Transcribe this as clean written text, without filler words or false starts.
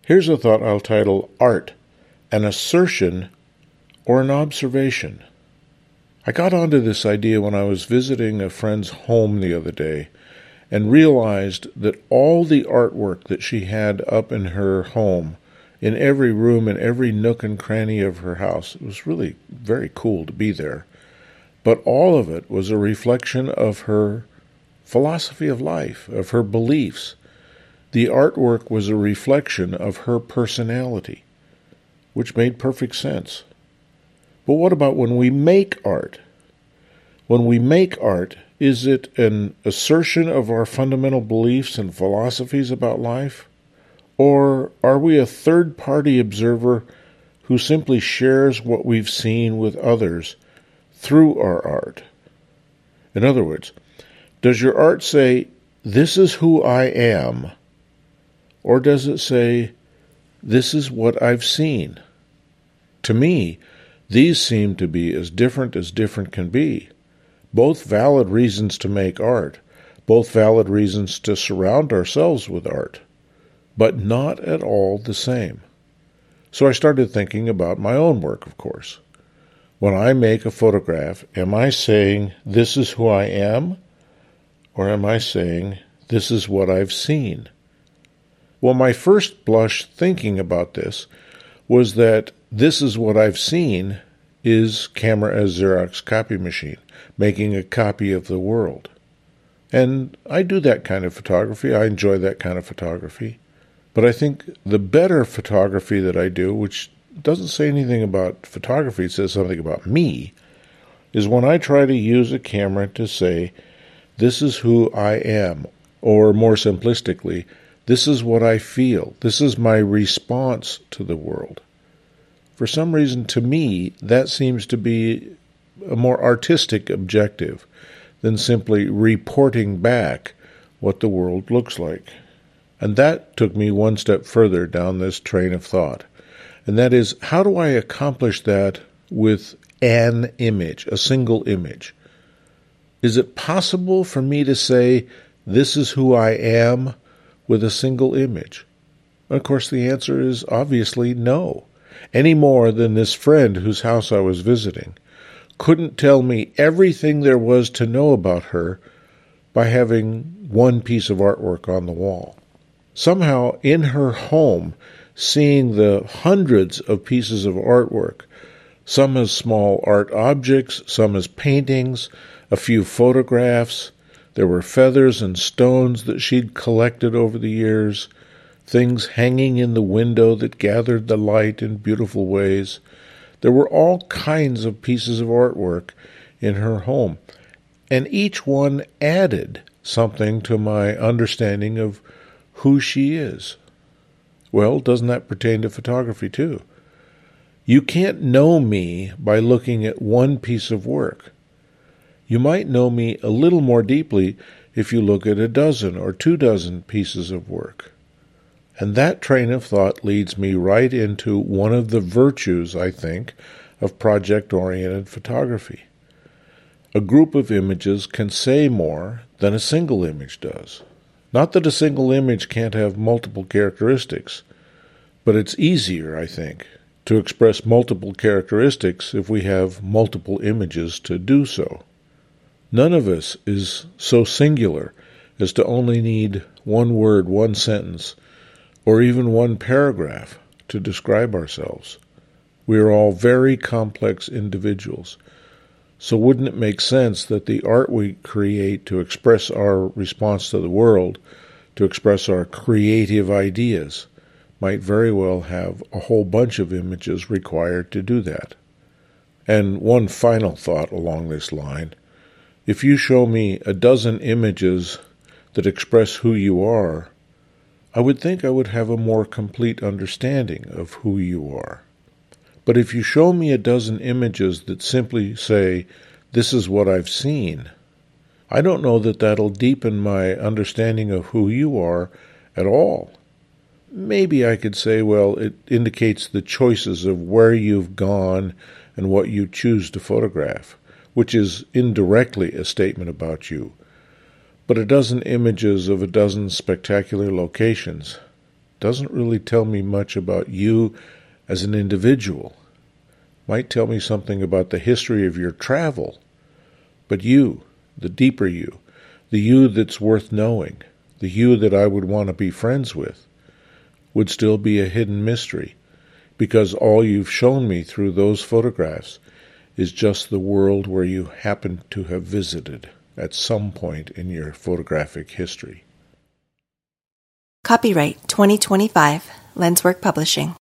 Here's a thought I'll title Art, an Assertion or an Observation. I got onto this idea when I was visiting a friend's home the other day and realized that all the artwork that she had up in her home, in every room, in every nook and cranny of her house, it was really very cool to be there, but all of it was a reflection of her philosophy of life, of her beliefs. The artwork was a reflection of her personality, which made perfect sense. But what about when we make art? When we make art, is it an assertion of our fundamental beliefs and philosophies about life? Or are we a third-party observer who simply shares what we've seen with others through our art? In other words, does your art say, "This is who I am," or does it say, "This is what I've seen"? To me, these seem to be as different can be. Both valid reasons to make art, both valid reasons to surround ourselves with art, but not at all the same. So I started thinking about my own work, of course. When I make a photograph, am I saying, "This is who I am," or am I saying, "This is what I've seen"? Well, my first blush thinking about this was that "this is what I've seen" is camera as Xerox copy machine, making a copy of the world. And I do that kind of photography. I enjoy that kind of photography. But I think the better photography that I do, which doesn't say anything about photography, it says something about me, is when I try to use a camera to say, "This is who I am," or more simplistically, "This is what I feel. This is my response to the world." For some reason, to me, that seems to be a more artistic objective than simply reporting back what the world looks like. And that took me one step further down this train of thought. And that is, how do I accomplish that with an image, a single image? Is it possible for me to say, "This is who I am," with a single image? Of course, the answer is obviously no. Any more than this friend whose house I was visiting couldn't tell me everything there was to know about her by having one piece of artwork on the wall. Somehow, in her home, seeing the hundreds of pieces of artwork, some as small art objects, some as paintings, a few photographs, there were feathers and stones that she'd collected over the years, things hanging in the window that gathered the light in beautiful ways. There were all kinds of pieces of artwork in her home, and each one added something to my understanding of who she is. Well, doesn't that pertain to photography too? You can't know me by looking at one piece of work. You might know me a little more deeply if you look at a dozen or 24 pieces of work. And that train of thought leads me right into one of the virtues, I think, of project-oriented photography. A group of images can say more than a single image does. Not that a single image can't have multiple characteristics, but it's easier, I think, to express multiple characteristics if we have multiple images to do so. None of us is so singular as to only need one word, one sentence, or even one paragraph to describe ourselves. We are all very complex individuals. So wouldn't it make sense that the art we create to express our response to the world, to express our creative ideas, might very well have a whole bunch of images required to do that? And one final thought along this line: if you show me a dozen images that express who you are, I would think I would have a more complete understanding of who you are. But if you show me a dozen images that simply say, "This is what I've seen," I don't know that that'll deepen my understanding of who you are at all. Maybe I could say, well, it indicates the choices of where you've gone and what you choose to photograph, which is indirectly a statement about you. But a dozen images of a dozen spectacular locations doesn't really tell me much about you as an individual. Might tell me something about the history of your travel. But you, the deeper you, the you that's worth knowing, the you that I would want to be friends with, would still be a hidden mystery, because all you've shown me through those photographs is just the world where you happen to have visited at some point in your photographic history. Copyright 2025, Lenswork Publishing.